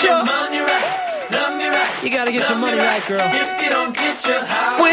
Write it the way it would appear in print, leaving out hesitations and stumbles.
your money right, love me right. You gotta get your money right, girl. If you don't get your house